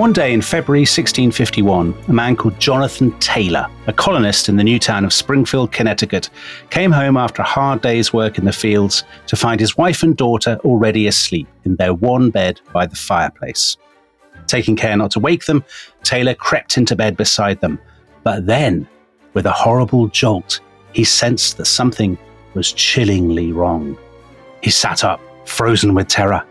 One day in February 1651, a man called Jonathan Taylor, a colonist in the new town of Springfield, Connecticut, came home after a hard day's work in the fields to find his wife and daughter already asleep in their one bed by the fireplace. Taking care not to wake them, Taylor crept into bed beside them. But then, with a horrible jolt, he sensed that something was chillingly wrong. He sat up, frozen with terror.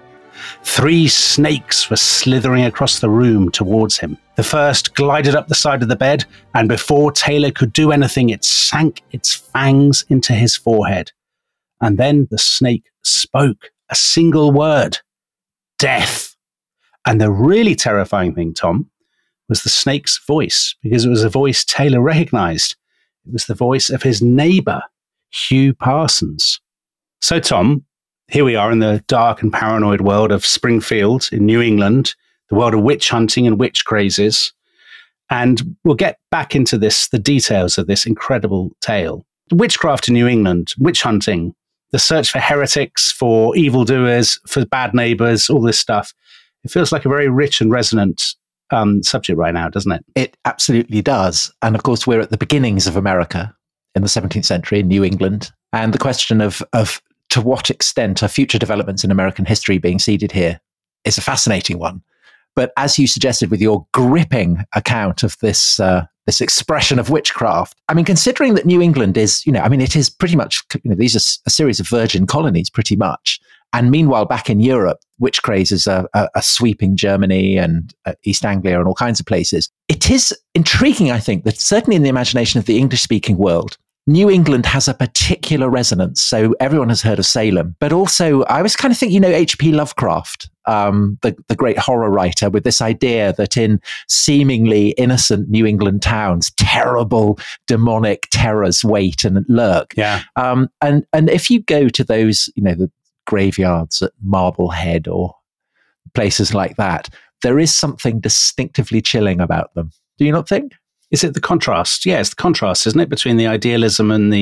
3 snakes were slithering across the room towards him. The first glided up the side of the bed, and before Taylor could do anything, it sank its fangs into his forehead. And then the snake spoke a single word: death. And the really terrifying thing, Tom, was the snake's voice, because it was a voice Taylor recognized. It was the voice of his neighbor, Hugh Parsons. So, Tom, here we are in the dark and paranoid world of Springfield in New England, the world of witch hunting and witch crazes. And we'll get back into this, the details of this incredible tale. Witchcraft in New England, witch hunting, the search for heretics, for evildoers, for bad neighbors, all this stuff. It feels like a very rich and resonant subject right now, doesn't it? It absolutely does. And of course, we're at the beginnings of America in the 17th century in New England. And the question of to what extent are future developments in American history being seeded here is a fascinating one. But as you suggested with your gripping account of this expression of witchcraft, I mean, considering that New England is, it is pretty much, these are a series of virgin colonies pretty much. And meanwhile, back in Europe, witch crazes are sweeping Germany and East Anglia and all kinds of places. It is intriguing, I think, that certainly in the imagination of the English-speaking world, New England has a particular resonance. So everyone has heard of Salem, but also I was kind of thinking, H.P. Lovecraft, the great horror writer, with this idea that in seemingly innocent New England towns, terrible demonic terrors wait and lurk. Yeah. And if you go to those, the graveyards at Marblehead or places like that, there is something distinctively chilling about them. Do you not think? Is it the contrast? Yeah, it's the contrast, isn't it, between the idealism and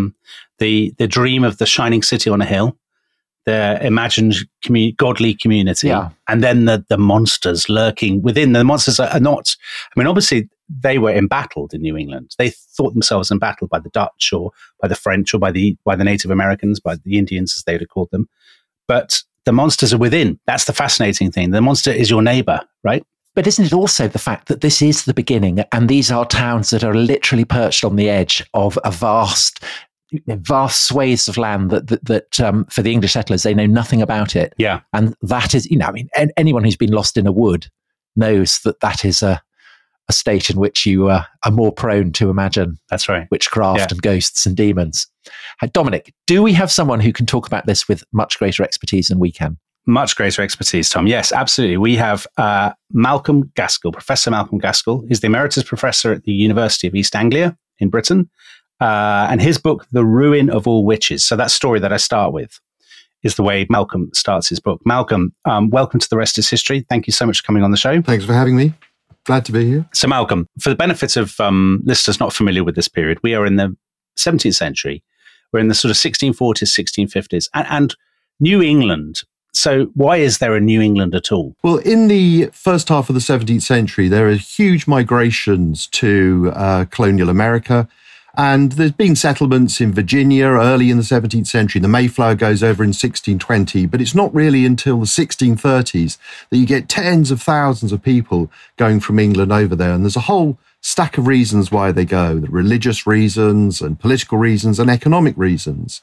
the dream of the shining city on a hill, the imagined godly community, and then the monsters lurking within. The monsters are not. I mean, obviously they were embattled in New England. They thought themselves embattled by the Dutch or by the French or by the Native Americans, by the Indians as they would have called them. But the monsters are within. That's the fascinating thing. The monster is your neighbor, right? But isn't it also the fact that this is the beginning, and these are towns that are literally perched on the edge of a vast swathes of land that for the English settlers, they know nothing about it. Yeah. And that is, anyone who's been lost in a wood knows that is a state in which you are more prone to imagine that's right, witchcraft and ghosts and demons. Dominic, do we have someone who can talk about this with much greater expertise than we can? Much greater expertise, Tom. Yes, absolutely. We have Malcolm Gaskell, Professor Malcolm Gaskell. He's the Emeritus Professor at the University of East Anglia in Britain. And his book, The Ruin of All Witches. So that story that I start with is the way Malcolm starts his book. Malcolm, welcome to The Rest is History. Thank you so much for coming on the show. Thanks for having me. Glad to be here. So Malcolm, for the benefit of listeners not familiar with this period, we are in the 17th century. We're in the sort of 1640s, 1650s. And New England. So why is there a New England at all? Well, in the first half of the 17th century, there are huge migrations to colonial America. And there's been settlements in Virginia early in the 17th century. The Mayflower goes over in 1620, but it's not really until the 1630s that you get tens of thousands of people going from England over there. And there's a whole stack of reasons why they go, the religious reasons and political reasons and economic reasons.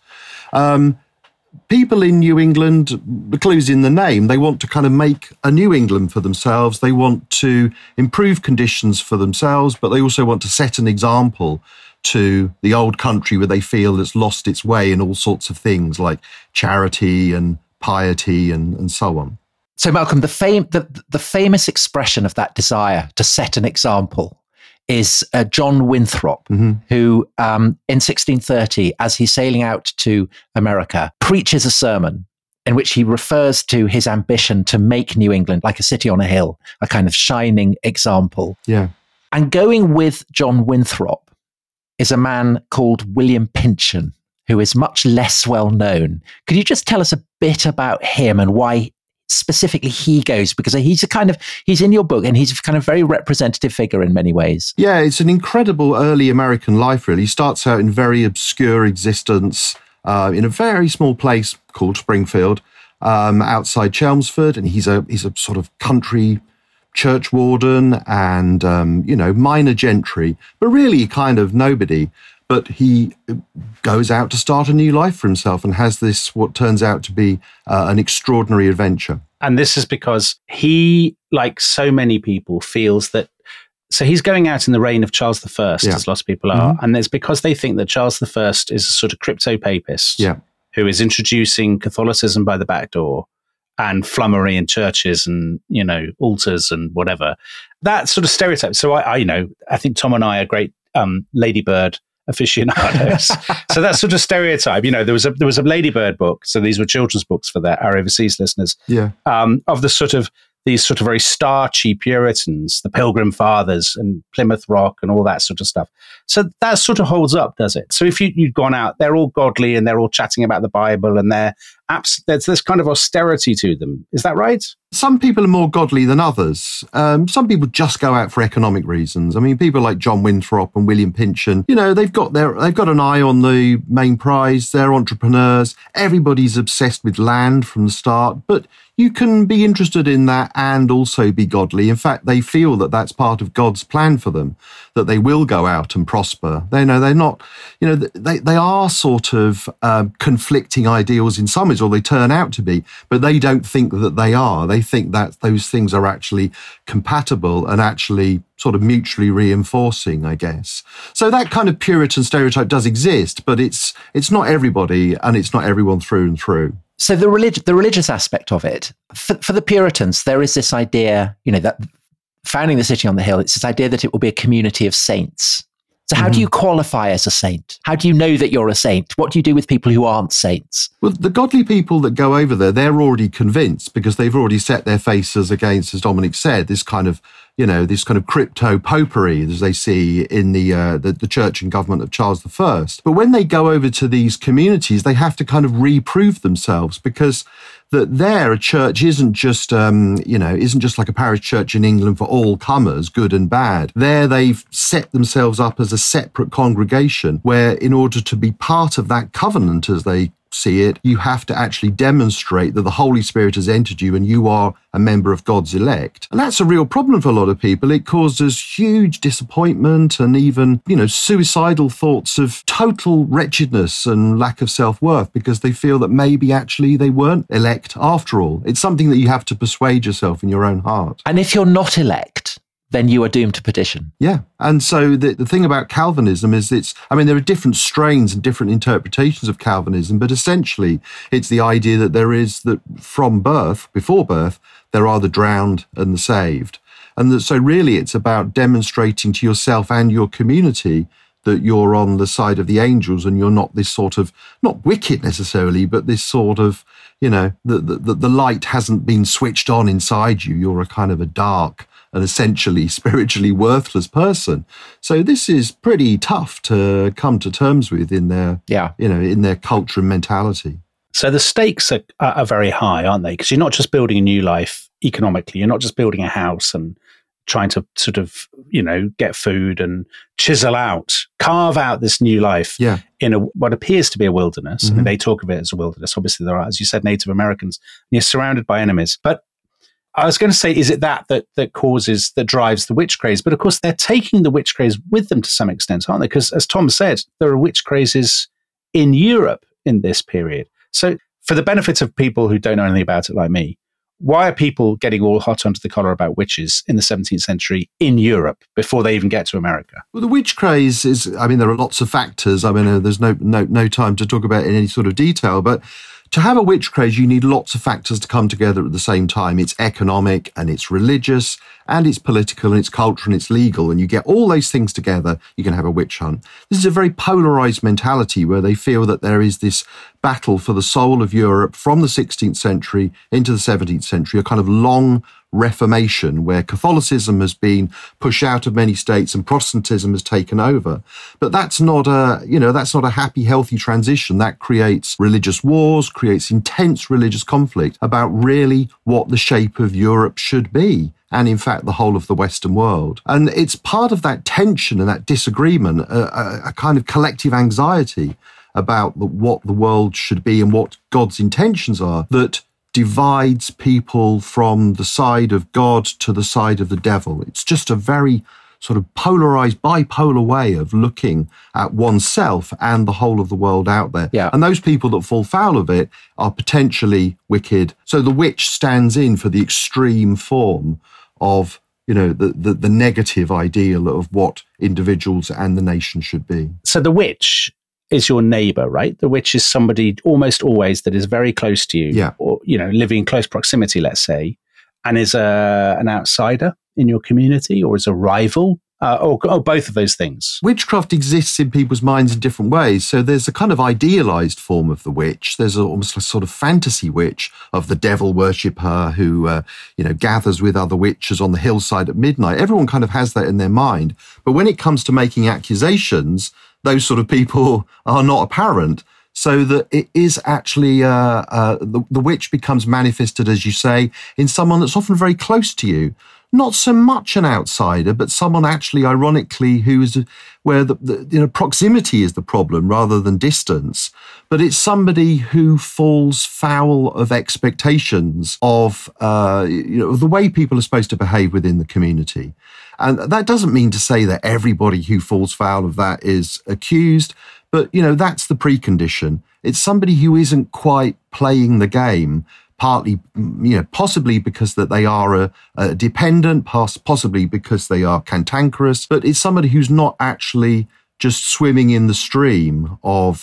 People in New England, the clue's in the name, they want to kind of make a New England for themselves. They want to improve conditions for themselves, but they also want to set an example to the old country where they feel it's lost its way in all sorts of things like charity and piety and so on. So, Malcolm, the famous expression of that desire to set an example is John Winthrop, who in 1630, as he's sailing out to America, preaches a sermon in which he refers to his ambition to make New England like a city on a hill, a kind of shining example. Yeah. And going with John Winthrop is a man called William Pynchon, who is much less well known. Could you just tell us a bit about him and why specifically he goes? Because he's in your book and he's a kind of very representative figure in many ways. Yeah, it's an incredible early American life, really. He starts out in very obscure existence in a very small place called Springfield, outside Chelmsford, and he's a sort of country church warden and minor gentry, but really kind of nobody. But he goes out to start a new life for himself and has this, what turns out to be an extraordinary adventure. And this is because he, like so many people, feels that, so he's going out in the reign of Charles I, as lots of people are, and it's because they think that Charles I is a sort of crypto-papist who is introducing Catholicism by the back door and flummery in churches and, altars and whatever. That sort of stereotype. So I think Tom and I are great Ladybird aficionados. So that sort of stereotype, there was a Ladybird book. So these were children's books for our overseas listeners. Yeah. Of these sort of very starchy Puritans, the Pilgrim Fathers and Plymouth Rock and all that sort of stuff. So that sort of holds up, does it? So if you'd gone out, they're all godly and they're all chatting about the Bible and there's this kind of austerity to them. Is that right? Some people are more godly than others. Some people just go out for economic reasons. I mean, people like John Winthrop and William Pynchon, they've got an eye on the main prize. They're entrepreneurs. Everybody's obsessed with land from the start, but you can be interested in that and also be godly. In fact, they feel that that's part of God's plan for them, that they will go out and prosper. They know they're not, they are sort of conflicting ideals in some ways, or they turn out to be, but they don't think that they are. They think that those things are actually compatible and actually sort of mutually reinforcing, I guess. So that kind of Puritan stereotype does exist, but it's not everybody and it's not everyone through and through. So the religious aspect of it, for the Puritans, there is this idea, that founding the city on the hill, it's this idea that it will be a community of saints. So how do you qualify as a saint? How do you know that you're a saint? What do you do with people who aren't saints? Well, the godly people that go over there, they're already convinced because they've already set their faces against, as Dominic said, this kind of crypto popery as they see in the church and government of Charles I. But when they go over to these communities, they have to kind of reprove themselves because that there a church isn't just like a parish church in England for all comers, good and bad. There they've set themselves up as a separate congregation where in order to be part of that covenant, as they see it, you have to actually demonstrate that the Holy Spirit has entered you and you are a member of God's elect. And that's a real problem for a lot of people. It causes huge disappointment and even, suicidal thoughts of total wretchedness and lack of self-worth because they feel that maybe actually they weren't elect after all. It's something that you have to persuade yourself in your own heart. And if you're not elect, then you are doomed to perdition. Yeah. And so the thing about Calvinism is there are different strains and different interpretations of Calvinism, but essentially it's the idea that there is that from birth, before birth, there are the drowned and the saved. And so really it's about demonstrating to yourself and your community that you're on the side of the angels and you're not this sort of, not wicked necessarily, but this sort of, the light hasn't been switched on inside you. You're a kind of a dark and essentially spiritually worthless person. So this is pretty tough to come to terms with in their, in their culture and mentality. So the stakes are very high, aren't they? Because you're not just building a new life economically. You're not just building a house and trying to sort of, get food and carve out this new life in what appears to be a wilderness. Mm-hmm. I mean, they talk of it as a wilderness. Obviously, there are, as you said, Native Americans. And you're surrounded by enemies. But I was going to say, is it that drives the witch craze? But of course, they're taking the witch craze with them to some extent, aren't they? Because as Tom said, there are witch crazes in Europe in this period. So for the benefit of people who don't know anything about it like me, why are people getting all hot under the collar about witches in the 17th century in Europe before they even get to America? Well, the witch craze is, there are lots of factors. There's no time to talk about it in any sort of detail, but to have a witch craze, you need lots of factors to come together at the same time. It's economic and it's religious and it's political and it's cultural and it's legal. And you get all those things together, you can have a witch hunt. This is a very polarized mentality where they feel that there is this battle for the soul of Europe from the 16th century into the 17th century, a kind of long Reformation, where Catholicism has been pushed out of many states and Protestantism has taken over. But that's not a happy, healthy transition. That creates religious wars, creates intense religious conflict about really what the shape of Europe should be, and in fact, the whole of the Western world. And it's part of that tension and that disagreement, a kind of collective anxiety about what the world should be and what God's intentions are, that divides people from the side of God to the side of the devil. It's just a very sort of polarized, bipolar way of looking at oneself and the whole of the world out there. Yeah. And those people that fall foul of it are potentially wicked. So the witch stands in for the extreme form of, the negative ideal of what individuals and the nation should be. So the witch is your neighbor, right? The witch is somebody almost always that is very close to you, or, living in close proximity, let's say, and is an outsider in your community, or is a rival, or both of those things. Witchcraft exists in people's minds in different ways. So there's a kind of idealized form of the witch. There's almost a sort of fantasy witch of the devil worshipper who, gathers with other witches on the hillside at midnight. Everyone kind of has that in their mind. But when it comes to making accusations, those sort of people are not apparent. So that it is actually, the witch becomes manifested, as you say, in someone that's often very close to you. Not so much an outsider, but someone actually, ironically, where the proximity is the problem rather than distance. But it's somebody who falls foul of expectations of, the way people are supposed to behave within the community. And that doesn't mean to say that everybody who falls foul of that is accused, but, that's the precondition. It's somebody who isn't quite playing the game, partly, possibly because that they are a dependent, possibly because they are cantankerous, but it's somebody who's not actually just swimming in the stream of,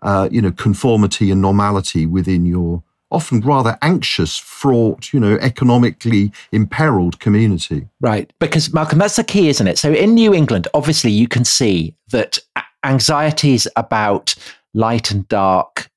conformity and normality within your often rather anxious, fraught, economically imperiled community. Right. Because, Malcolm, that's the key, isn't it? So in New England, obviously, you can see that anxieties about light and dark,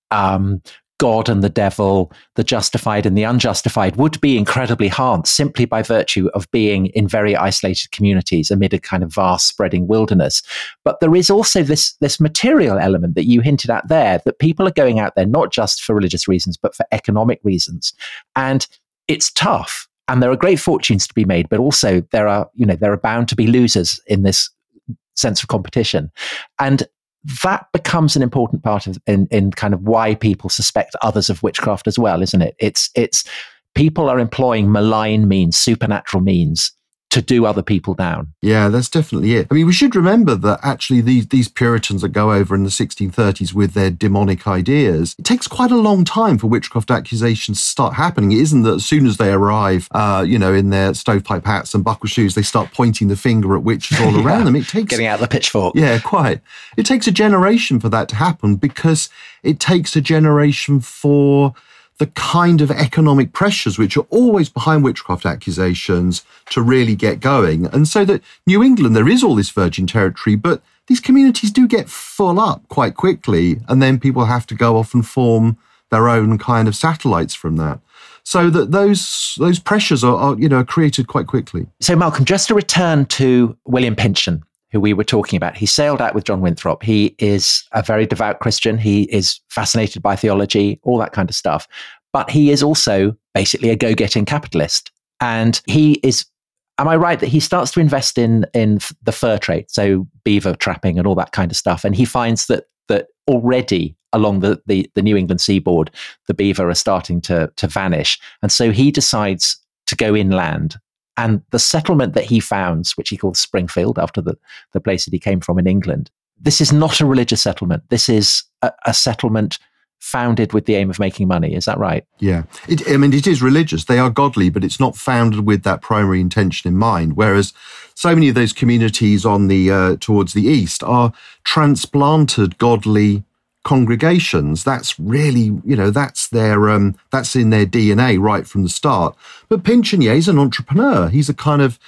God and the devil, the justified and the unjustified would be incredibly hard simply by virtue of being in very isolated communities amid a kind of vast spreading wilderness. But there is also this material element that you hinted at there, that people are going out there not just for religious reasons, but for economic reasons. And it's tough. And there are great fortunes to be made, but also there are bound to be losers in this sense of competition. And that becomes an important part of in kind of why people suspect others of witchcraft as well, isn't it? It's people are employing malign means, supernatural means, to do other people down. Yeah, that's definitely it. I mean, we should remember that actually these Puritans that go over in the 1630s with their demonic ideas, it takes quite a long time for witchcraft accusations to start happening. It isn't that as soon as they arrive, in their stovepipe hats and buckle shoes, they start pointing the finger at witches all around them. It takes getting out the pitchfork. Yeah, quite. It takes a generation for that to happen, because it takes a generation for the kind of economic pressures which are always behind witchcraft accusations to really get going. And so that New England, there is all this virgin territory, but these communities do get full up quite quickly, and then people have to go off and form their own kind of satellites from that. So that those pressures are created quite quickly. So Malcolm, just to return to William Pynchon, who we were talking about, he sailed out with John Winthrop. He is a very devout Christian. He is fascinated by theology, all that kind of stuff. But he is also basically a go-getting capitalist. And he is, am I right that he starts to invest in the fur trade, so beaver trapping and all that kind of stuff. And he finds that already along the New England seaboard, the beaver are starting to vanish. And so he decides to go inland. And the settlement that he founds, which he calls Springfield, after the place that he came from in England, this is not a religious settlement. This is a settlement founded with the aim of making money. Is that right? Yeah. It is religious. They are godly, but it's not founded with that primary intention in mind. Whereas so many of those communities on the towards the east are transplanted godly congregations. That's really, that's that's in their DNA right from the start. But Pynchon, he's an entrepreneur. He's a kind of,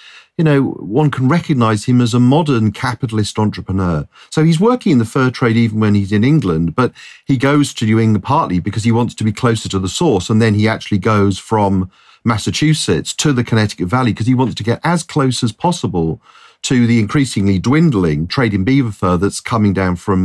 one can recognize him as a modern capitalist entrepreneur. So he's working in the fur trade even when he's in England, but he goes to New England partly because he wants to be closer to the source. And then he actually goes from Massachusetts to the Connecticut Valley because he wants to get as close as possible to the increasingly dwindling trade in beaver fur that's coming down from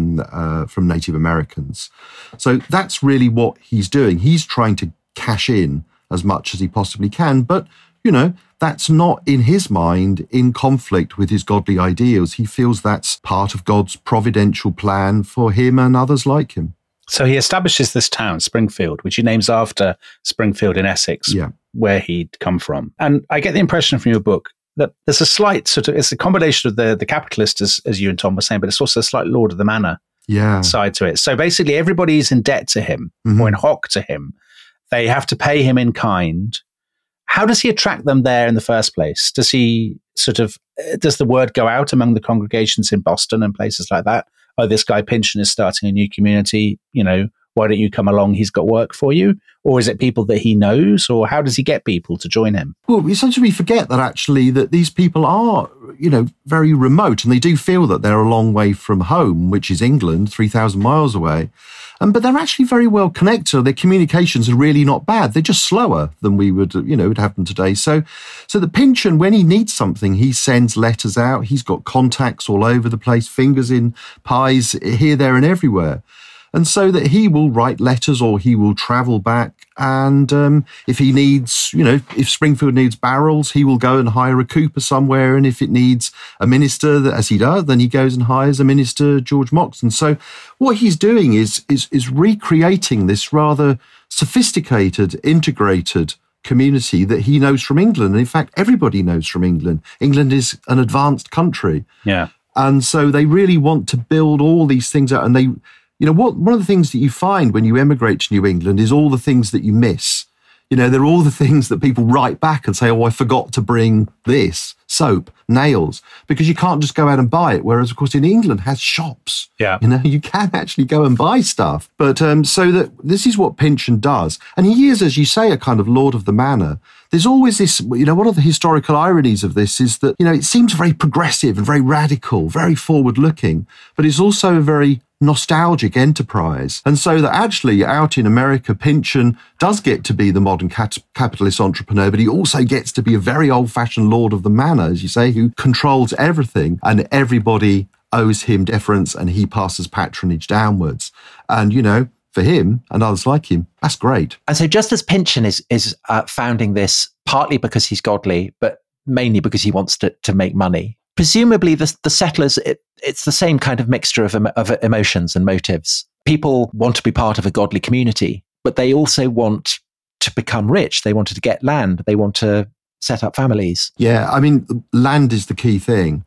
Native Americans. So that's really what he's doing. He's trying to cash in as much as he possibly can, but, you know, that's not in his mind in conflict with his godly ideals. He feels that's part of God's providential plan for him and others like him. So he establishes this town, Springfield, which he names after Springfield in Essex, where he'd come from. And I get the impression from your book that there's a slight it's a combination of the capitalist, as you and Tom were saying, but it's also a slight Lord of the Manor side to it. So basically everybody's in debt to him or in hock to him. They have to pay him in kind. How does he attract them there in the first place? Does he does the word go out among the congregations in Boston and places like that? Oh, this guy Pynchon is starting a new community, you know, why don't you come along? He's got work for you. Or is it people that he knows? Or how does he get people to join him? Well, essentially we forget that actually that these people are, you know, very remote and they do feel that they're a long way from home, which is England, 3,000 miles away. But they're actually very well connected. Their communications are really not bad. They're just slower than we would, you know, would happen today. So the Pynchon, when he needs something, he sends letters out. He's got contacts all over the place, fingers in pies here, there and everywhere. And so that he will write letters or he will travel back. And if he needs, you know, if Springfield needs barrels, he will go and hire a cooper somewhere. And if it needs a minister, as he does, then he goes and hires a minister, George Moxon. So what he's doing is recreating this rather sophisticated, integrated community that he knows from England. And in fact, everybody knows from England. England is an advanced country. Yeah. And so they really want to build all these things out. And they, you know, one of the things that you find when you emigrate to New England is all the things that you miss. You know, they're all the things that people write back and say, oh, I forgot to bring this, soap, nails, because you can't just go out and buy it. Whereas, of course, in England has shops. Yeah. You know, you can actually go and buy stuff. But so that this is what Pynchon does. And he is, as you say, a kind of Lord of the Manor. There's always this, you know, one of the historical ironies of this is that, you know, it seems very progressive and very radical, very forward looking, but it's also a very nostalgic enterprise. And so that actually out in America, Pynchon does get to be the modern capitalist entrepreneur, but he also gets to be a very old-fashioned Lord of the Manor, as you say, who controls everything and everybody owes him deference and he passes patronage downwards. And, you know, for him and others like him, that's great. And so just as Pynchon is founding this partly because he's godly, but mainly because he wants to make money, presumably the settlers, it's the same kind of mixture of emotions and motives. People want to be part of a godly community, but they also want to become rich. They wanted to get land. They want to set up families. Yeah, I mean, land is the key thing.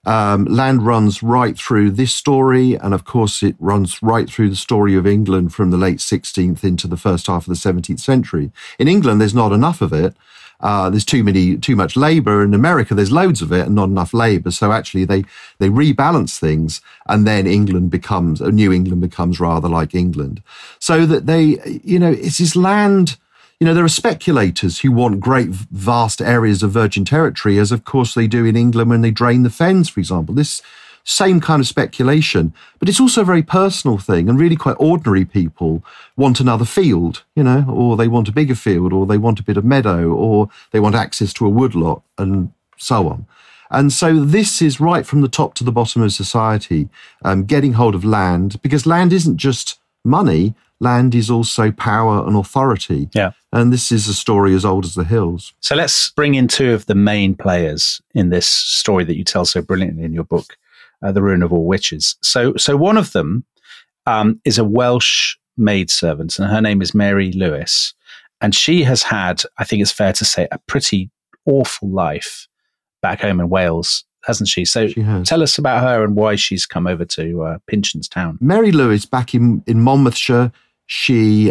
Land runs right through this story, and of course it runs right through the story of England from the late 16th into the first half of the 17th century. In England, there's not enough of it. There's too much labour. In America, there's loads of it and not enough labour. So actually they rebalance things, and then New England becomes rather like England. So that they, you know, it's this land, you know, there are speculators who want great vast areas of virgin territory, as of course they do in England when they drain the fens, for example. This same kind of speculation, but it's also a very personal thing, and really quite ordinary people want another field, you know, or they want a bigger field, or they want a bit of meadow, or they want access to a woodlot, and so on. And so this is right from the top to the bottom of society, getting hold of land, because land isn't just money, land is also power and authority. Yeah. And this is a story as old as the hills. So let's bring in two of the main players in this story that you tell so brilliantly in your book, The Ruin of All Witches. So one of them is a Welsh maidservant, and her name is Mary Lewis. And she has had, I think it's fair to say, a pretty awful life back home in Wales, hasn't she? So tell us about her and why she's come over to Pynchon's town. Mary Lewis, back in Monmouthshire, she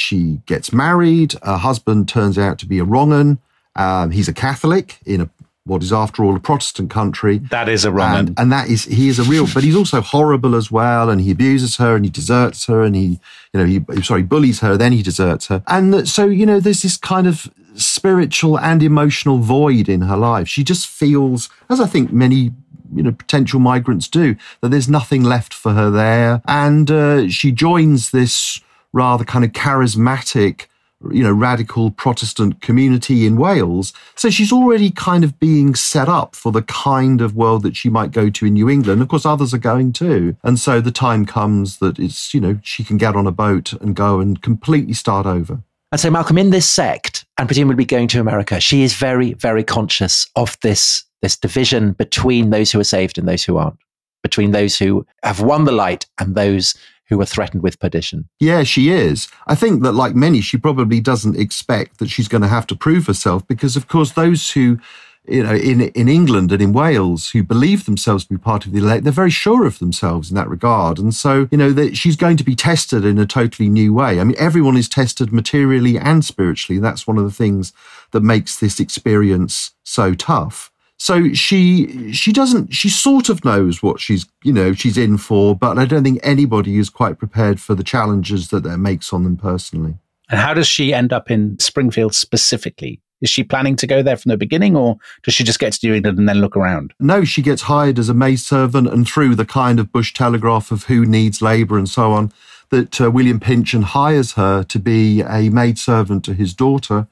gets married. Her husband turns out to be a wrong 'un. He's a Catholic in what is, after all, a Protestant country. That is a wrong 'un. And he is a real, but he's also horrible as well. And he abuses her and he deserts her and he bullies her, then he deserts her. And so, you know, there's this kind of spiritual and emotional void in her life. She just feels, as I think many, you know, potential migrants do, that there's nothing left for her there. And she joins this rather kind of charismatic radical Protestant community in Wales. So she's already kind of being set up for the kind of world that she might go to in New England. Of course, others are going too. And so the time comes that it's, she can get on a boat and go and completely start over. And so, Malcolm, in this sect, and presumably going to America, she is very, very conscious of this division between those who are saved and those who aren't, between those who have won the light and those who are threatened with perdition. Yeah, she is. I think that, like many, she probably doesn't expect that she's going to have to prove herself because, of course, those who, in England and in Wales, who believe themselves to be part of the elect, they're very sure of themselves in that regard. And so, that she's going to be tested in a totally new way. I mean, everyone is tested materially and spiritually. That's one of the things that makes this experience so tough. So she sort of knows what she's in for, but I don't think anybody is quite prepared for the challenges that makes on them personally. And how does she end up in Springfield specifically? Is she planning to go there from the beginning, or does she just get to New England and then look around? No, she gets hired as a maidservant, and through the kind of Bush telegraph of who needs labour and so on, that William Pynchon hires her to be a maidservant to his daughter,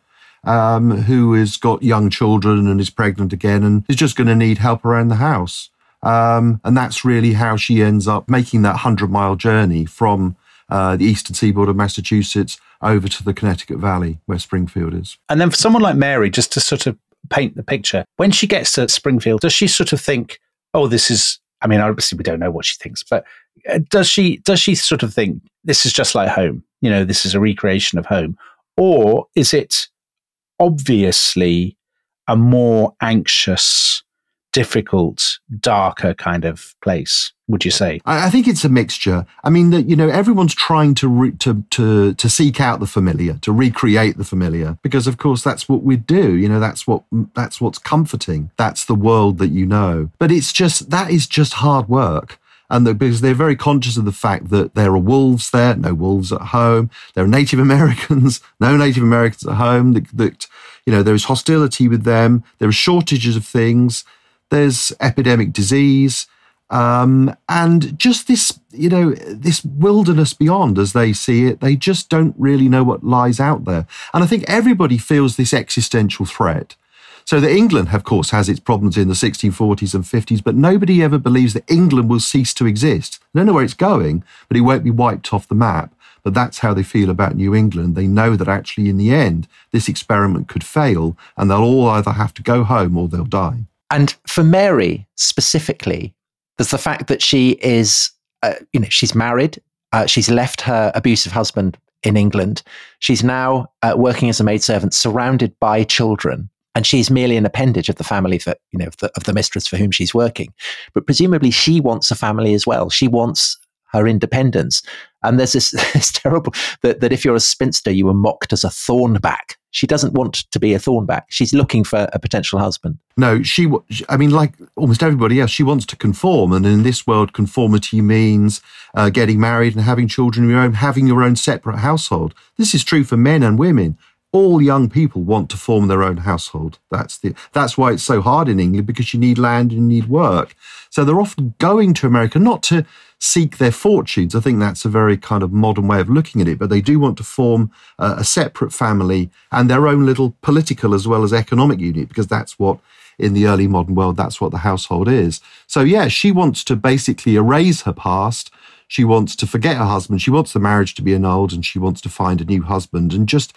who has got young children and is pregnant again and is just going to need help around the house. And that's really how she ends up making that 100-mile journey from the eastern seaboard of Massachusetts over to the Connecticut Valley where Springfield is. And then for someone like Mary, just to sort of paint the picture, when she gets to Springfield, does she sort of think, oh, this is, I mean, obviously we don't know what she thinks, but does she sort of think this is just like home? This is a recreation of home? Or is it obviously a more anxious, difficult, darker kind of place, would you say? I think it's a mixture. I mean, everyone's trying to seek out the familiar, to recreate the familiar, because of course that's what we do. That's what's comforting. That's the world that you know. But that is just hard work. And because they're very conscious of the fact that there are wolves there, no wolves at home. There are Native Americans, no Native Americans at home. That there is hostility with them. There are shortages of things. There's epidemic disease, and just this, this wilderness beyond, as they see it. They just don't really know what lies out there. And I think everybody feels this existential threat. So that England, of course, has its problems in the 1640s and 50s, but nobody ever believes that England will cease to exist. They don't know where it's going, but it won't be wiped off the map. But that's how they feel about New England. They know that actually in the end, this experiment could fail and they'll all either have to go home or they'll die. And for Mary specifically, there's the fact that she is, she's married. She's left her abusive husband in England. She's now working as a maidservant surrounded by children. And she's merely an appendage of the family that, of the mistress for whom she's working. But presumably she wants a family as well. She wants her independence. And there's this terrible, that if you're a spinster, you were mocked as a thornback. She doesn't want to be a thornback. She's looking for a potential husband. No, like almost everybody else, she wants to conform. And in this world, conformity means getting married and having children of your own, having your own separate household. This is true for men and women. All young people want to form their own household. That's why it's so hard in England, because you need land and you need work. So they're often going to America not to seek their fortunes. I think that's a very kind of modern way of looking at it, but they do want to form a separate family and their own little political as well as economic unit, because that's what, in the early modern world, that's what the household is. So yeah, she wants to basically erase her past. She wants to forget her husband. She wants the marriage to be annulled, and she wants to find a new husband and just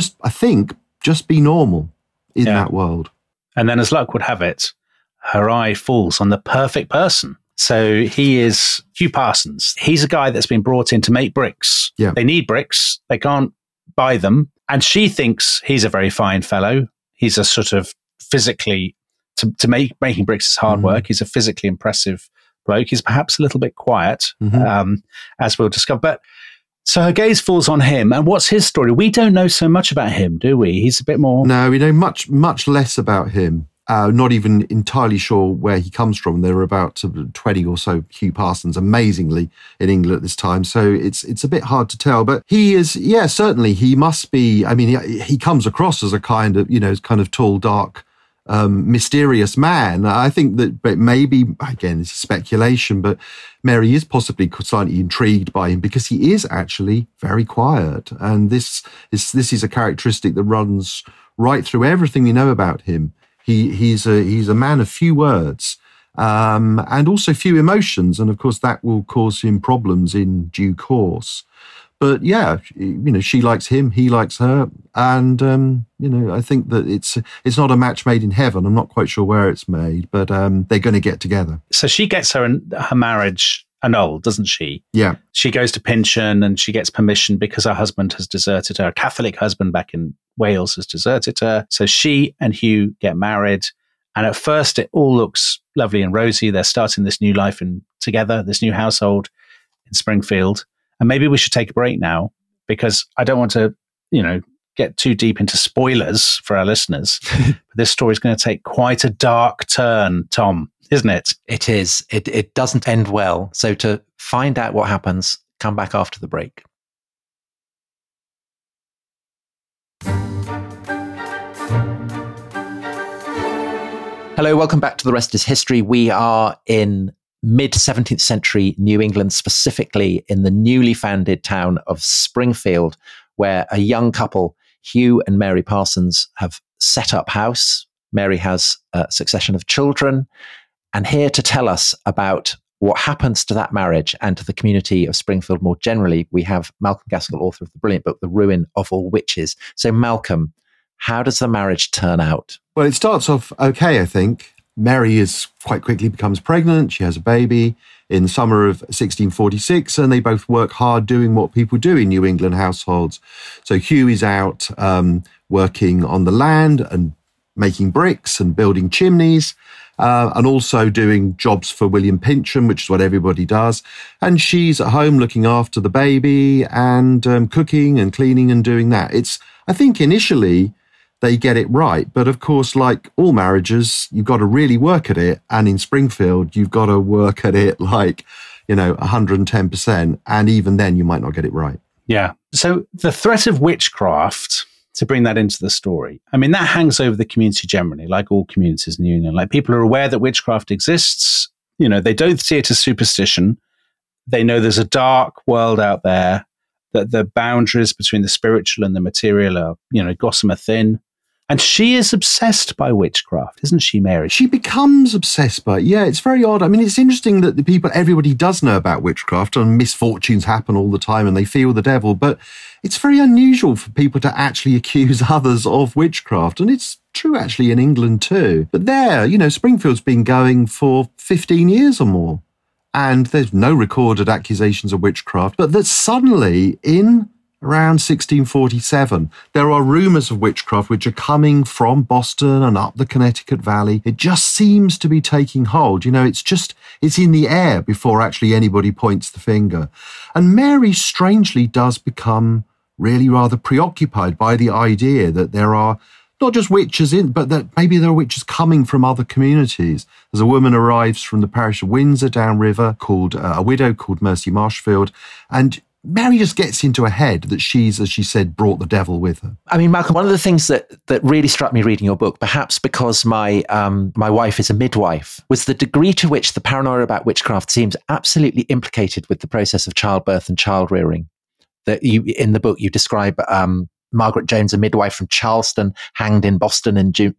be normal in that world. And then, as luck would have it, her eye falls on the perfect person. So he is Hugh Parsons. He's a guy that's been brought in to make bricks. Yeah. They need bricks. They can't buy them. And she thinks he's a very fine fellow. He's a sort of physically, making bricks is hard work. He's a physically impressive bloke. He's perhaps a little bit quiet, as we'll discover. But so her gaze falls on him. And what's his story? We don't know so much about him, do we? He's a bit more... No, we know much, much less about him. Not even entirely sure where he comes from. There were about 20 or so Hugh Parsons, amazingly, in England at this time. So it's a bit hard to tell. But he is, certainly he must be. I mean, he comes across as a kind of tall, dark mysterious man. I think that maybe, again, it's speculation, but Mary is possibly slightly intrigued by him because he is actually very quiet. And this is a characteristic that runs right through everything we know about him. He's a man of few words, and also few emotions. And of course, that will cause him problems in due course. But yeah, she likes him, he likes her. And, I think that it's not a match made in heaven. I'm not quite sure where it's made, but they're going to get together. So she gets her marriage annulled, doesn't she? Yeah. She goes to Pynchon and she gets permission because her husband has deserted her. A Catholic husband back in Wales has deserted her. So she and Hugh get married. And at first it all looks lovely and rosy. They're starting this new life together, this new household in Springfield. And maybe we should take a break now because I don't want to, get too deep into spoilers for our listeners. But this story is going to take quite a dark turn, Tom, isn't it? It is. It doesn't end well. So to find out what happens, come back after the break. Hello, welcome back to The Rest is History. We are in mid-17th century New England, specifically in the newly founded town of Springfield, where a young couple, Hugh and Mary Parsons, have set up house. Mary has a succession of children. And here to tell us about what happens to that marriage and to the community of Springfield more generally, we have Malcolm Gaskell, author of the brilliant book, The Ruin of All Witches. So Malcolm, how does the marriage turn out? Well, it starts off okay, I think. Mary quite quickly becomes pregnant. She has a baby in the summer of 1646, and they both work hard doing what people do in New England households. So Hugh is out working on the land and making bricks and building chimneys, and also doing jobs for William Pynchon, which is what everybody does. And she's at home looking after the baby and cooking and cleaning and doing that. I think initially they get it right. But of course, like all marriages, you've got to really work at it. And in Springfield, you've got to work at it 110%. And even then, you might not get it right. Yeah. So the threat of witchcraft, to bring that into the story, I mean, that hangs over the community generally, like all communities in New England. Like, people are aware that witchcraft exists. They don't see it as superstition. They know there's a dark world out there, that the boundaries between the spiritual and the material are, gossamer thin. And she is obsessed by witchcraft, isn't she, Mary? She becomes obsessed by it. Yeah, it's very odd. I mean, it's interesting that everybody does know about witchcraft, and misfortunes happen all the time and they feel the devil. But it's very unusual for people to actually accuse others of witchcraft. And it's true actually in England too. But there, Springfield's been going for 15 years or more. And there's no recorded accusations of witchcraft. But that suddenly in around 1647, there are rumours of witchcraft which are coming from Boston and up the Connecticut Valley. It just seems to be taking hold. It's in the air before actually anybody points the finger. And Mary strangely does become really rather preoccupied by the idea that there are not just witches but that maybe there are witches coming from other communities. As a woman arrives from the parish of Windsor downriver, called a widow called Mercy Marshfield, and Mary just gets into her head that she's, as she said, brought the devil with her. I mean, Malcolm, one of the things that really struck me reading your book, perhaps because my wife is a midwife, was the degree to which the paranoia about witchcraft seems absolutely implicated with the process of childbirth and child rearing. That in the book you describe Margaret Jones, a midwife from Charleston, hanged in Boston in June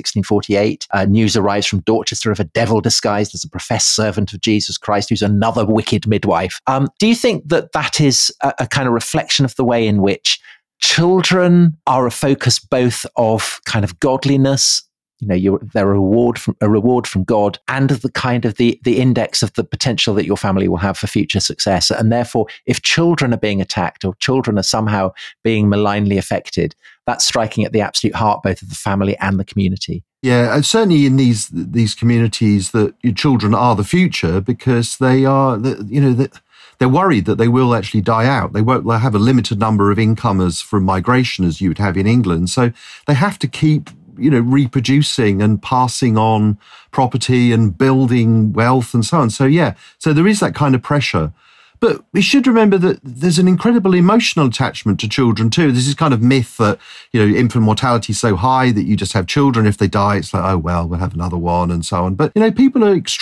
1648. News arrives from Dorchester of a devil disguised as a professed servant of Jesus Christ, who's another wicked midwife. Do you think that is a kind of reflection of the way in which children are a focus both of kind of godliness? They're a reward from God, and the kind of the index of the potential that your family will have for future success. And therefore, if children are being attacked or children are somehow being malignly affected, that's striking at the absolute heart both of the family and the community. Yeah, and certainly in these communities, that your children are the future, because they are, they're worried that they will actually die out. They won't have a limited number of incomers from migration as you would have in England. So they have to keep reproducing and passing on property and building wealth and so on. So there is that kind of pressure. But we should remember that there's an incredible emotional attachment to children too. This is kind of myth that, infant mortality is so high that you just have children. If they die, it's like, oh, well, we'll have another one and so on. But, people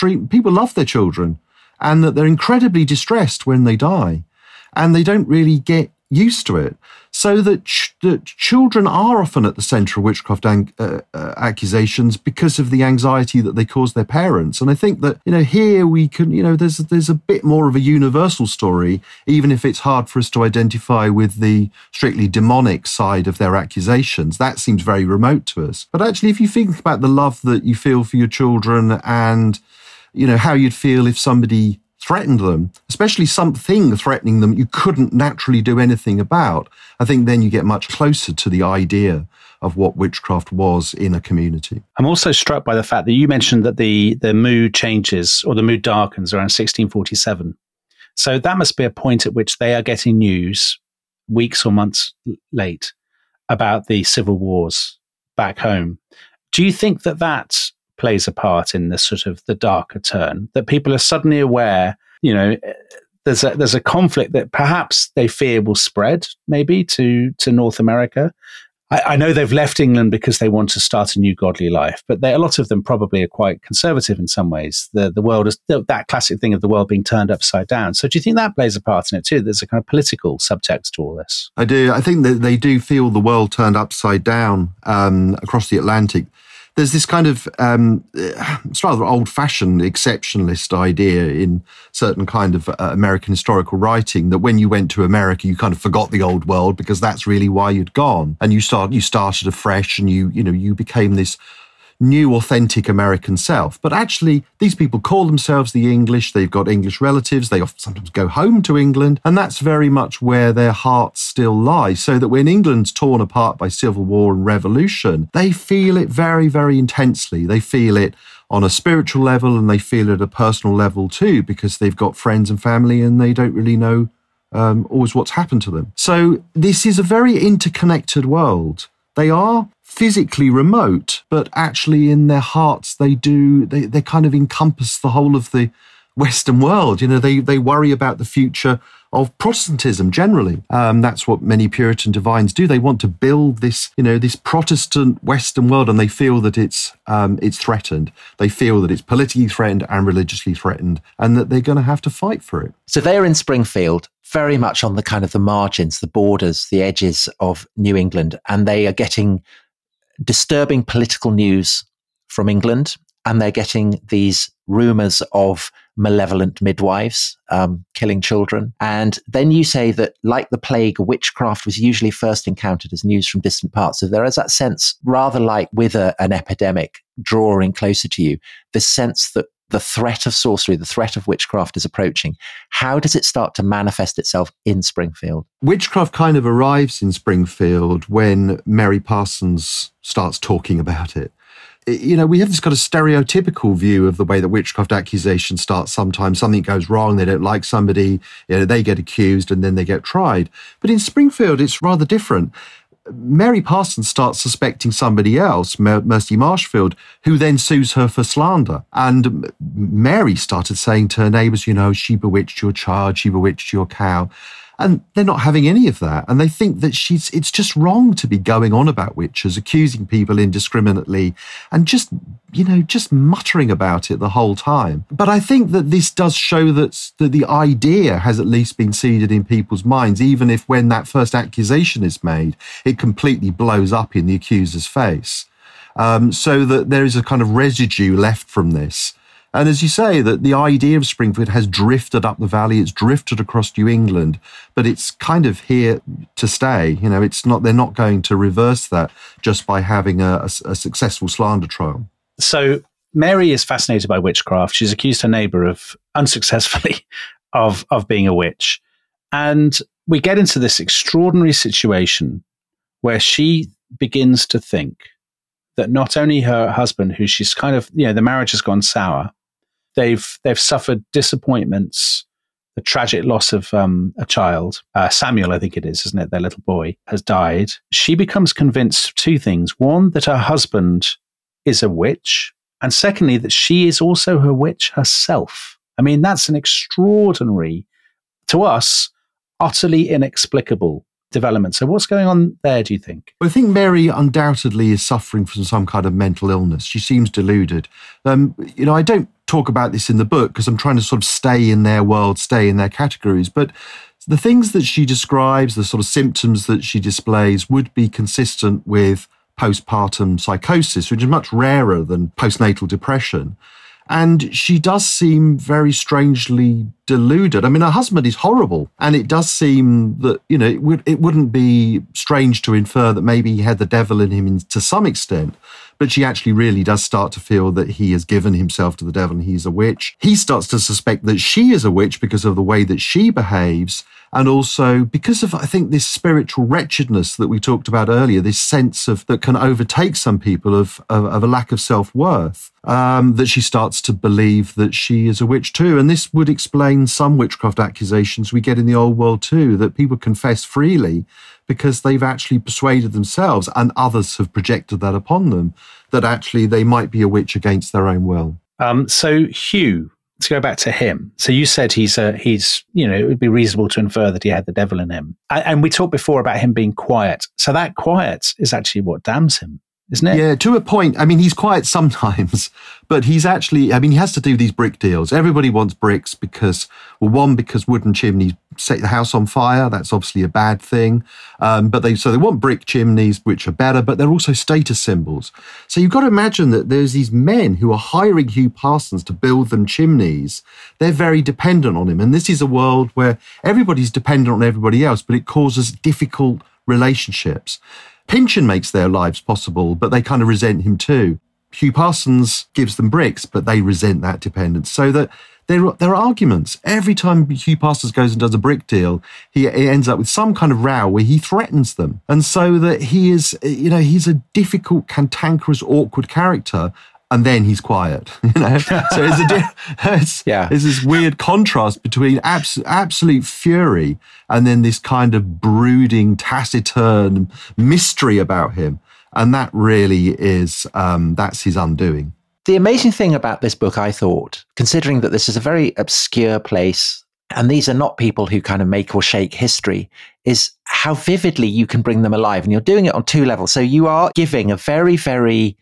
love their children, and that they're incredibly distressed when they die, and they don't really get used to it. So that children are often at the centre of witchcraft accusations because of the anxiety that they cause their parents. And I think that, here we can, there's a bit more of a universal story, even if it's hard for us to identify with the strictly demonic side of their accusations. That seems very remote to us. But actually, if you think about the love that you feel for your children and, how you'd feel if somebody threatened them, especially something threatening them you couldn't naturally do anything about, I think then you get much closer to the idea of what witchcraft was in a community. I'm also struck by the fact that you mentioned that the mood changes or the mood darkens around 1647. So that must be a point at which they are getting news weeks or months late about the civil wars back home. Do you think that plays a part in this sort of the darker turn, that people are suddenly aware, there's a conflict that perhaps they fear will spread maybe to North America? I know they've left England because they want to start a new godly life, but a lot of them probably are quite conservative in some ways. The world is that classic thing of the world being turned upside down. So do you think that plays a part in it too? There's a kind of political subtext to all this. I do. I think that they do feel the world turned upside down across the Atlantic. There's this kind of, it's rather old-fashioned exceptionalist idea in certain kind of American historical writing that when you went to America, you kind of forgot the old world because that's really why you'd gone. And you started afresh and you became this new, authentic American self. But actually, these people call themselves the English. They've got English relatives. They often sometimes go home to England. And that's very much where their hearts still lie. So that when England's torn apart by civil war and revolution, they feel it very, very intensely. They feel it on a spiritual level and they feel it at a personal level too, because they've got friends and family and they don't really know always what's happened to them. So this is a very interconnected world. They are physically remote, but actually in their hearts, they kind of encompass the whole of the Western world. They worry about the future of Protestantism generally. That's what many Puritan divines do. They want to build this, this Protestant Western world, and they feel that it's threatened. They feel that it's politically threatened and religiously threatened, and that they're going to have to fight for it. So they're in Springfield, very much on the kind of the margins, the borders, the edges of New England, and they are getting disturbing political news from England, and they're getting these rumours of malevolent midwives killing children. And then you say that, like the plague, witchcraft was usually first encountered as news from distant parts. So there is that sense, rather like with an epidemic drawing closer to you, the sense that the threat of sorcery, the threat of witchcraft is approaching. How does it start to manifest itself in Springfield? Witchcraft kind of arrives in Springfield when Mary Parsons starts talking about it. We have this kind of stereotypical view of the way that witchcraft accusations start. Sometimes something goes wrong, they don't like somebody, they get accused and then they get tried. But in Springfield, it's rather different. Mary Parsons starts suspecting somebody else, Mercy Marshfield, who then sues her for slander. And Mary started saying to her neighbours, she bewitched your child, she bewitched your cow. And they're not having any of that. And they think that it's just wrong to be going on about witches, accusing people indiscriminately and just muttering about it the whole time. But I think that this does show that the idea has at least been seeded in people's minds, even if when that first accusation is made, it completely blows up in the accuser's face. So that there is a kind of residue left from this. And as you say, that the idea of Springfield has drifted up the valley, it's drifted across New England, but it's kind of here to stay. They're not going to reverse that just by having a successful slander trial. So Mary is fascinated by witchcraft. She's accused her neighbour unsuccessfully of being a witch. And we get into this extraordinary situation where she begins to think that not only her husband, who she's kind of, the marriage has gone sour, they've suffered disappointments, the tragic loss of a child. Samuel, I think it is, isn't it? Their little boy has died. She becomes convinced of two things. One, that her husband is a witch. And secondly, that she is also a witch herself. I mean, that's an extraordinary to us, utterly inexplicable development. So what's going on there, do you think? Well, I think Mary undoubtedly is suffering from some kind of mental illness. She seems deluded. I don't talk about this in the book because I'm trying to sort of stay in their world, stay in their categories. But the things that she describes, the sort of symptoms that she displays would be consistent with postpartum psychosis, which is much rarer than postnatal depression. And she does seem very strangely deluded. I mean, her husband is horrible. And it does seem that, it wouldn't be strange to infer that maybe he had the devil in him to some extent. But she actually really does start to feel that he has given himself to the devil and he's a witch. He starts to suspect that she is a witch because of the way that she behaves. And also because of, I think, this spiritual wretchedness that we talked about earlier, this sense of that can overtake some people of a lack of self-worth, that she starts to believe that she is a witch too. And this would explain some witchcraft accusations we get in the old world too, that people confess freely because they've actually persuaded themselves and others have projected that upon them, that actually they might be a witch against their own will. So Hugh, to go back to him. So you said he's, it would be reasonable to infer that he had the devil in him. And we talked before about him being quiet. So that quiet is actually what damns him, isn't it? Yeah, to a point. I mean, he's quiet sometimes, but he's actually, he has to do these brick deals. Everybody wants bricks because wooden chimneys set the house on fire. That's obviously a bad thing. But they want brick chimneys, which are better, but they're also status symbols. So you've got to imagine that there's these men who are hiring Hugh Parsons to build them chimneys. They're very dependent on him. And this is a world where everybody's dependent on everybody else, but it causes difficult relationships. Pynchon makes their lives possible, but they kind of resent him too. Hugh Parsons gives them bricks, but they resent that dependence. So that there are arguments. Every time Hugh Parsons goes and does a brick deal, he ends up with some kind of row where he threatens them. And so that he is, he's a difficult, cantankerous, awkward character. And then he's quiet, So it's this weird contrast between absolute fury and then this kind of brooding, taciturn mystery about him. And that really is, that's his undoing. The amazing thing about this book, I thought, considering that this is a very obscure place, and these are not people who kind of make or shake history, is how vividly you can bring them alive. And you're doing it on two levels. So you are giving a very, very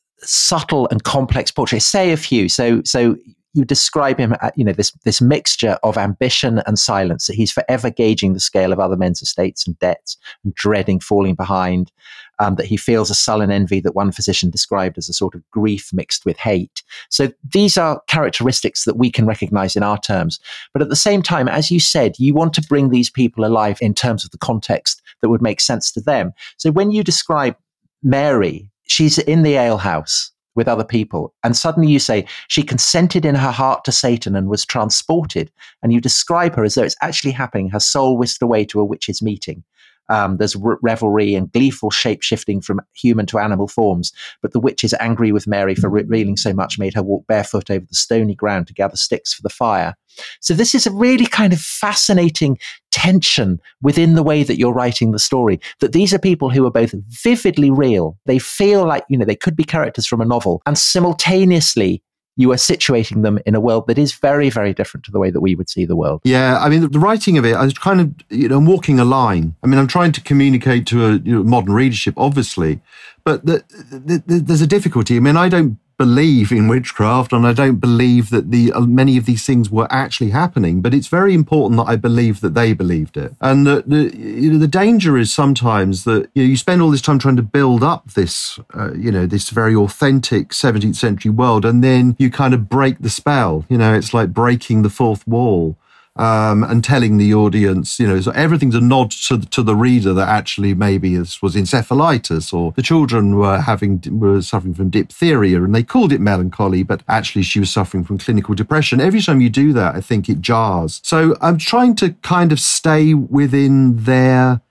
subtle and complex portrait, say of Hugh. So you describe him, this mixture of ambition and silence, that he's forever gauging the scale of other men's estates and debts and dreading falling behind, that he feels a sullen envy that one physician described as a sort of grief mixed with hate. So these are characteristics that we can recognize in our terms. But at the same time, as you said, you want to bring these people alive in terms of the context that would make sense to them. So when you describe Mary, she's in the alehouse with other people, and suddenly you say she consented in her heart to Satan and was transported, and you describe her as though it's actually happening, her soul whisked away to a witch's meeting. There's revelry and gleeful shape-shifting from human to animal forms, but the witch is angry with Mary for revealing so much, made her walk barefoot over the stony ground to gather sticks for the fire. So this is a really kind of fascinating tension within the way that you're writing the story, that these are people who are both vividly real. They feel like, they could be characters from a novel, and simultaneously you are situating them in a world that is very, very different to the way that we would see the world. Yeah, I mean, the writing of it, I was kind of, I'm walking a line. I mean, I'm trying to communicate to a modern readership, obviously, but there's a difficulty. I mean, I don't believe in witchcraft, and I don't believe that many of these things were actually happening, but it's very important that I believe that they believed it. And the danger is sometimes that you spend all this time trying to build up this this very authentic 17th century world, and then you kind of break the spell. It's like breaking the fourth wall. And telling the audience, so everything's a nod to the reader that actually maybe this was encephalitis, or the children were suffering from diphtheria and they called it melancholy, but actually she was suffering from clinical depression. Every time you do that, I think it jars. So I'm trying to kind of stay within their,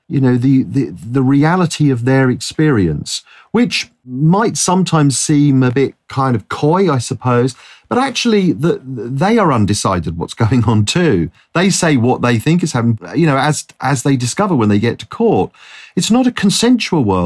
the reality of their experience, which might sometimes seem a bit kind of coy, I suppose, but actually they are undecided what's going on too. They say what they think is happening, as they discover when they get to court. It's not a consensual world.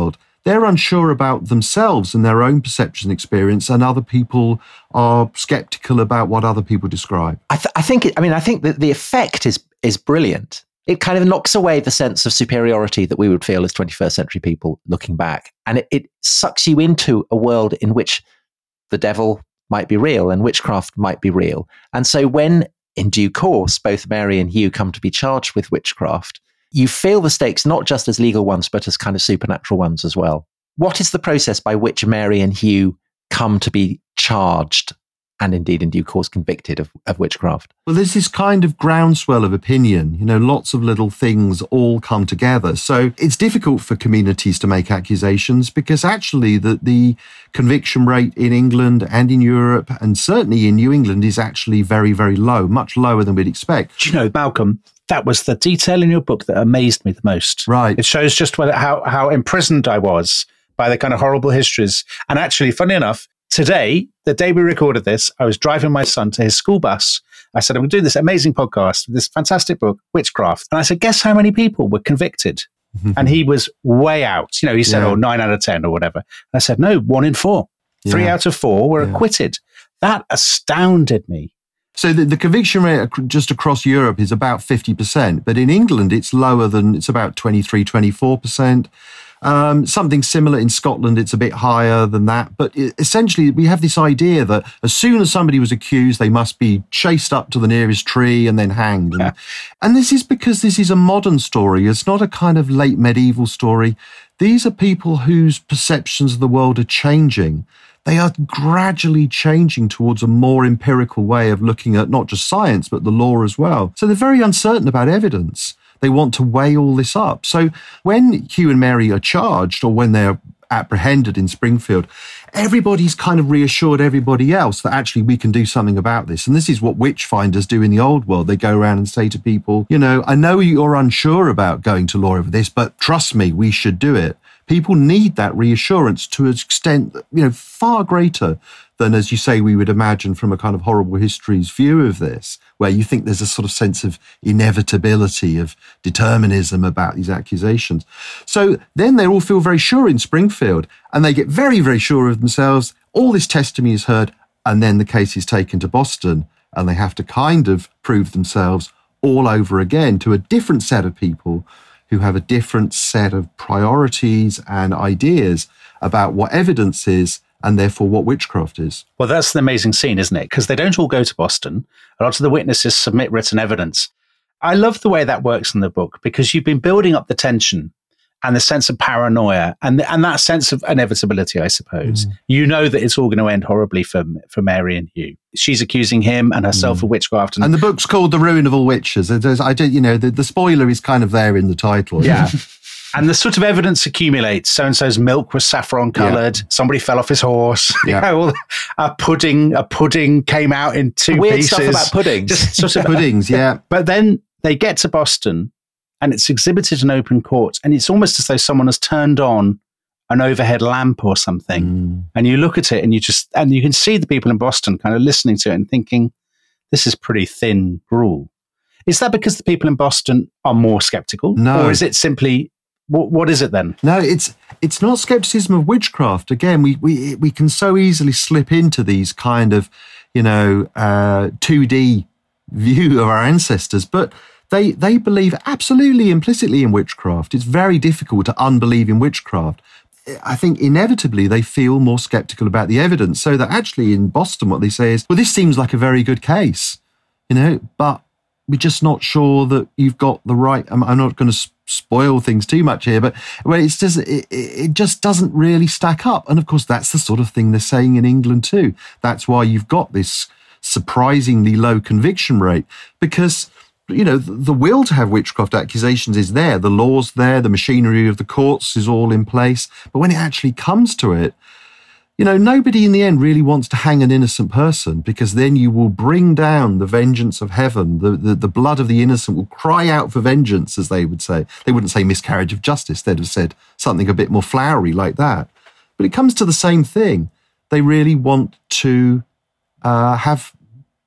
they're unsure about themselves and their own perception and experience, and other people are skeptical about what other people describe. I think that the effect is brilliant. It kind of knocks away the sense of superiority that we would feel as 21st century people looking back. And it sucks you into a world in which the devil might be real and witchcraft might be real. And so when, in due course, both Mary and Hugh come to be charged with witchcraft, you feel the stakes not just as legal ones, but as kind of supernatural ones as well. What is the process by which Mary and Hugh come to be charged and indeed in due course convicted of witchcraft? Well, there's this kind of groundswell of opinion, lots of little things all come together. So it's difficult for communities to make accusations because actually the conviction rate in England and in Europe and certainly in New England is actually very, very low, much lower than we'd expect. Do you know, Malcolm, that was the detail in your book that amazed me the most. Right. It shows just how imprisoned I was by the kind of horrible histories. And actually, funny enough, today, the day we recorded this, I was driving my son to his school bus. I said, I'm going to do this amazing podcast, this fantastic book, Witchcraft. And I said, guess how many people were convicted? And he was way out. He said, 9 out of 10 or whatever. And I said, no, 1 in 4. 3 out of 4 were acquitted. That astounded me. So the conviction rate just across Europe is about 50%, but in England, it's lower it's about 23, 24%. Something similar in Scotland, it's a bit higher than that. But essentially, we have this idea that as soon as somebody was accused, they must be chased up to the nearest tree and then hanged. Yeah. And this is because this is a modern story. It's not a kind of late medieval story. These are people whose perceptions of the world are changing. They are gradually changing towards a more empirical way of looking at not just science, but the law as well. So they're very uncertain about evidence. They want to weigh all this up. So when Hugh and Mary are charged or when they're apprehended in Springfield, everybody's kind of reassured everybody else that actually we can do something about this. And this is what witch finders do in the old world. They go around and say to people, I know you're unsure about going to law over this, but trust me, we should do it. People need that reassurance to an extent, far greater than, as you say, we would imagine from a kind of horrible histories view of this, where you think there's a sort of sense of inevitability, of determinism about these accusations. So then they all feel very sure in Springfield, and they get very, very sure of themselves. All this testimony is heard, and then the case is taken to Boston, and they have to kind of prove themselves all over again to a different set of people who have a different set of priorities and ideas about what evidence is and therefore what witchcraft is. Well, that's an amazing scene, isn't it? Because they don't all go to Boston. A lot of the witnesses submit written evidence. I love the way that works in the book because you've been building up the tension and the sense of paranoia and that sense of inevitability, I suppose. You know that it's all going to end horribly for Mary and Hugh. She's accusing him and herself of witchcraft. And the book's called The Ruin of All Witches. The spoiler is kind of there in the title. Yeah. And the sort of evidence accumulates. So-and-so's milk was saffron coloured. Yeah. Somebody fell off his horse. Yeah. A pudding came out in 2 Weird pieces. Stuff about puddings. Just sort of puddings, yeah. But then they get to Boston and it's exhibited in open court. And it's almost as though someone has turned on an overhead lamp or something. And you look at it and you can see the people in Boston kind of listening to it and thinking, this is pretty thin gruel. Is that because the people in Boston are more skeptical? No. Or is it simply... What is it then? No, it's not skepticism of witchcraft. Again, we can so easily slip into these kind of, 2D view of our ancestors, but they believe absolutely implicitly in witchcraft. It's very difficult to unbelieve in witchcraft. I think inevitably they feel more skeptical about the evidence, so that actually in Boston what they say is, well, this seems like a very good case, but we're just not sure that you've got the right... I'm not going to spoil things too much here, but it just doesn't really stack up. And of course, that's the sort of thing they're saying in England too. That's why you've got this surprisingly low conviction rate, because, the will to have witchcraft accusations is there. The law's there. The machinery of the courts is all in place. But when it actually comes to it, nobody in the end really wants to hang an innocent person, because then you will bring down the vengeance of heaven. The blood of the innocent will cry out for vengeance, as they would say. They wouldn't say miscarriage of justice. They'd have said something a bit more flowery like that. But it comes to the same thing. They really want to have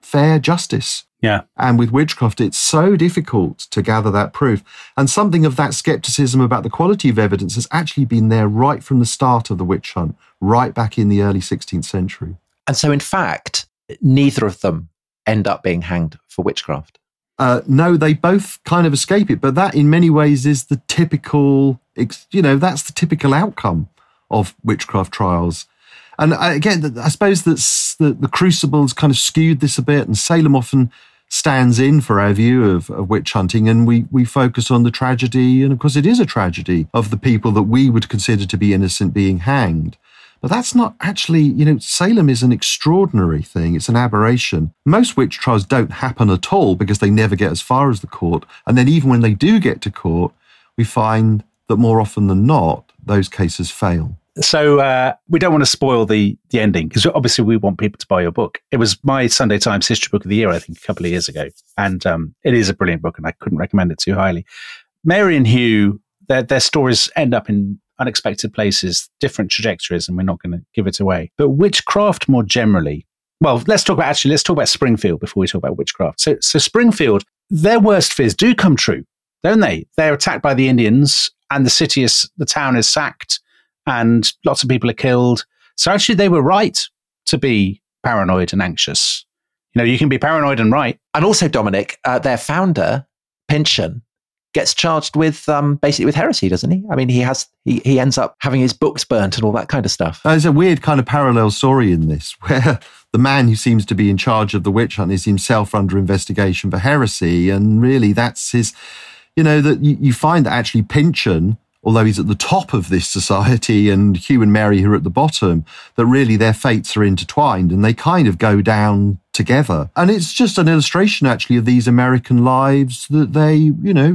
fair justice. Yeah. And with witchcraft, it's so difficult to gather that proof. And something of that skepticism about the quality of evidence has actually been there right from the start of the witch hunt, right back in the early 16th century. And so, in fact, neither of them end up being hanged for witchcraft. No, they both kind of escape it. But that, in many ways, is the typical, that's the typical outcome of witchcraft trials. And again, I suppose that's the Crucible's kind of skewed this a bit, and Salem often stands in for our view of witch hunting, and we focus on the tragedy, and of course it is a tragedy, of the people that we would consider to be innocent being hanged. But that's not actually, Salem is an extraordinary thing. It's an aberration. Most witch trials don't happen at all because they never get as far as the court. And then even when they do get to court, we find that more often than not, those cases fail. So we don't want to spoil the ending, because obviously we want people to buy your book. It was my Sunday Times History Book of the Year, I think, a couple of years ago. And it is a brilliant book, and I couldn't recommend it too highly. Mary and Hugh, their stories end up in unexpected places, different trajectories, and we're not going to give it away. But witchcraft more generally, well, let's talk about Springfield before we talk about witchcraft. So Springfield, their worst fears do come true, don't they? They're attacked by the Indians, and the town is sacked, and lots of people are killed. So actually they were right to be paranoid and anxious. You can be paranoid and right. And also, Dominic, their founder, Pynchon, gets charged with basically with heresy, doesn't he? I mean, he ends up having his books burnt and all that kind of stuff. There's a weird kind of parallel story in this, where the man who seems to be in charge of the witch hunt is himself under investigation for heresy. And really that's his, that you find that actually Pynchon, although he's at the top of this society and Hugh and Mary who are at the bottom, that really their fates are intertwined and they kind of go down together. And it's just an illustration actually of these American lives that they,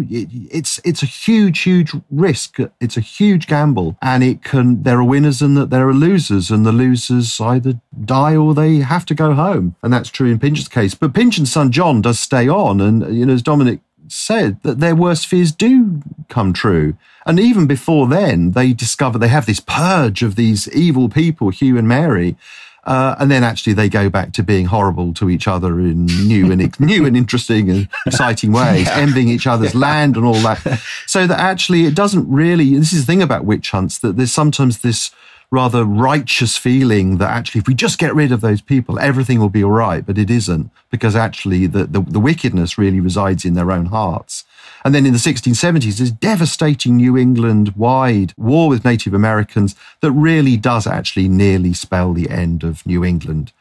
it's a huge, huge risk. It's a huge gamble, and there are winners and that there are losers, and the losers either die or they have to go home. And that's true in Pynchon's case. But Pynchon's son John does stay on, and as Dominic said, that their worst fears do come true. And even before then, they discover they have this purge of these evil people, Hugh and Mary, and then actually they go back to being horrible to each other in new and interesting and exciting ways, envying each other's land and all that. So that actually it doesn't really, this is the thing about witch hunts, that there's sometimes this rather righteous feeling that actually if we just get rid of those people, everything will be all right. But it isn't, because actually the wickedness really resides in their own hearts. And then in the 1670s, this devastating New England-wide war with Native Americans that really does actually nearly spell the end of New England.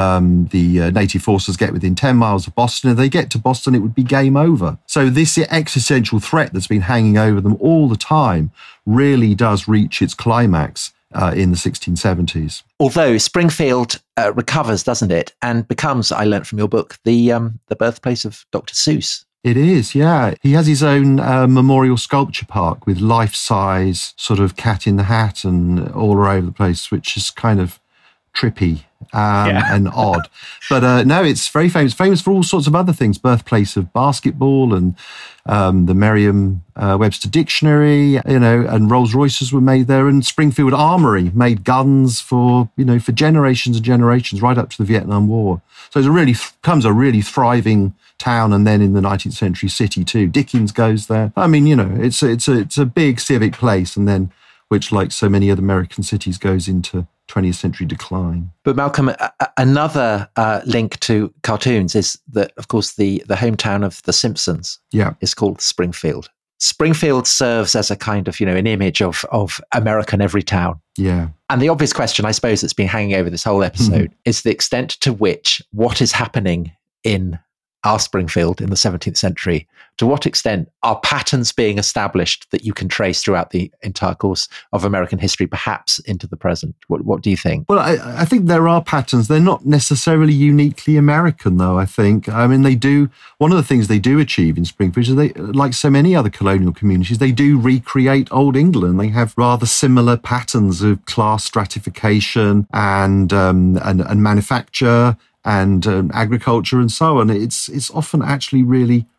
The native forces get within 10 miles of Boston. If they get to Boston, it would be game over. So this existential threat that's been hanging over them all the time really does reach its climax in the 1670s. Although Springfield recovers, doesn't it, and becomes, I learnt from your book, the birthplace of Dr. Seuss. It is, yeah. He has his own memorial sculpture park with life-size sort of Cat in the Hat and all over the place, which is kind of trippy and odd. But no, it's very famous. Famous for all sorts of other things. Birthplace of basketball and the Merriam-Webster Dictionary, and Rolls Royces were made there. And Springfield Armory made guns for generations and generations, right up to the Vietnam War. So it becomes a really thriving town, and then in the 19th century city too. Dickens goes there. I mean, it's a big civic place, and then which, like so many other American cities, goes into 20th century decline. But Malcolm, another link to cartoons is that, of course, the hometown of The Simpsons is called Springfield. Springfield serves as a kind of, an image of American every town. Yeah. And the obvious question, I suppose, that's been hanging over this whole episode is the extent to which what is happening in our Springfield in the 17th century, to what extent are patterns being established that you can trace throughout the entire course of American history, perhaps into the present? What do you think? Well, I think there are patterns. They're not necessarily uniquely American, though, I think. I mean, one of the things they do achieve in Springfield is they, like so many other colonial communities, they do recreate Old England. They have rather similar patterns of class stratification and manufacture and agriculture and so on. It's often actually really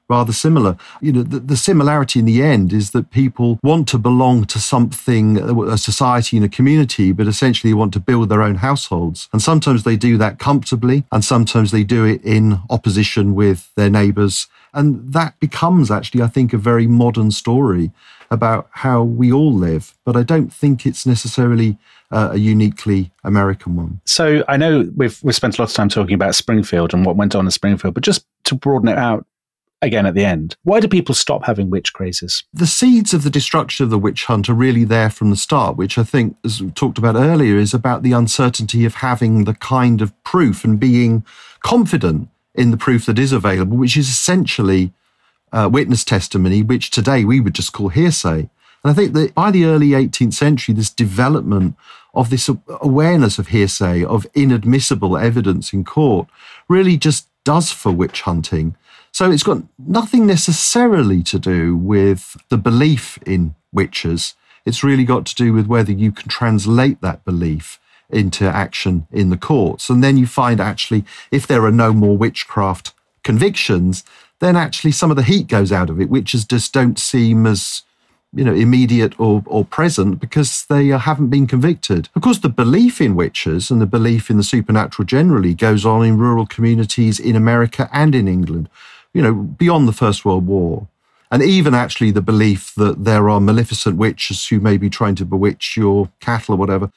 rather similar. The similarity in the end is that people want to belong to something, a society and a community, but essentially want to build their own households. And sometimes they do that comfortably, and sometimes they do it in opposition with their neighbours. And that becomes actually, I think, a very modern story about how we all live. But I don't think it's necessarily a uniquely American one. So I know we've spent a lot of time talking about Springfield and what went on in Springfield, but just to broaden it out again at the end, why do people stop having witch crazes? The seeds of the destruction of the witch hunt are really there from the start, which I think, as we talked about earlier, is about the uncertainty of having the kind of proof and being confident in the proof that is available, which is essentially witness testimony, which today we would just call hearsay. And I think that by the early 18th century, this development of this awareness of hearsay, of inadmissible evidence in court, really just does for witch hunting. So it's got nothing necessarily to do with the belief in witches. It's really got to do with whether you can translate that belief into action in the courts. And then you find actually, if there are no more witchcraft convictions, then actually some of the heat goes out of it. Witches just don't seem as immediate or present because they haven't been convicted. Of course, the belief in witches and the belief in the supernatural generally goes on in rural communities in America and in England, beyond the First World War. And even actually the belief that there are maleficent witches who may be trying to bewitch your cattle or whatever,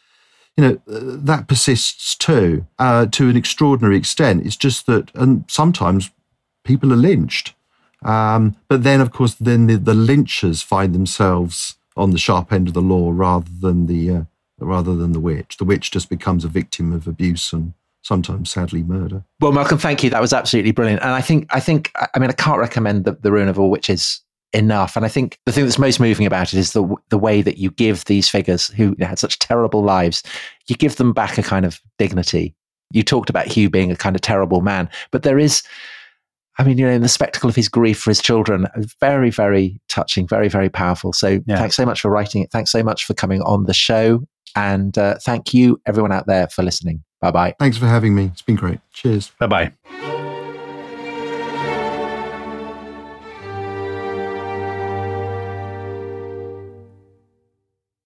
that persists too, to an extraordinary extent. It's just that, and sometimes people are lynched. But then, of course, the lynchers find themselves on the sharp end of the law rather than the witch. The witch just becomes a victim of abuse and sometimes, sadly, murder. Well, Malcolm, thank you. That was absolutely brilliant. And I can't recommend the Ruin of All Witches enough. And I think the thing that's most moving about it is the way that you give these figures who had such terrible lives, you give them back a kind of dignity. You talked about Hugh being a kind of terrible man, but there is, in the spectacle of his grief for his children, very, very touching, very, very powerful. So Thanks so much for writing it. Thanks so much for coming on the show. And thank you, everyone out there, for listening. Bye-bye. Thanks for having me. It's been great. Cheers. Bye-bye.